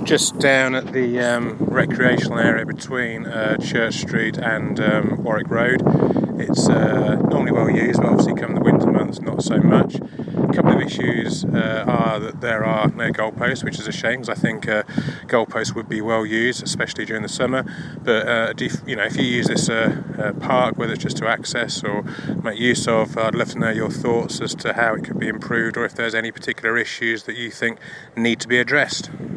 just down at the recreational area between Church Street and Warwick Road. It's normally well used, but obviously come the winter months not so much. A couple of issues are that there are no goalposts, which is a shame, because I think goalposts would be well used, especially during the summer. But if you use this park, whether it's just to access or make use of, I'd love to know your thoughts as to how it could be improved, or if there's any particular issues that you think need to be addressed.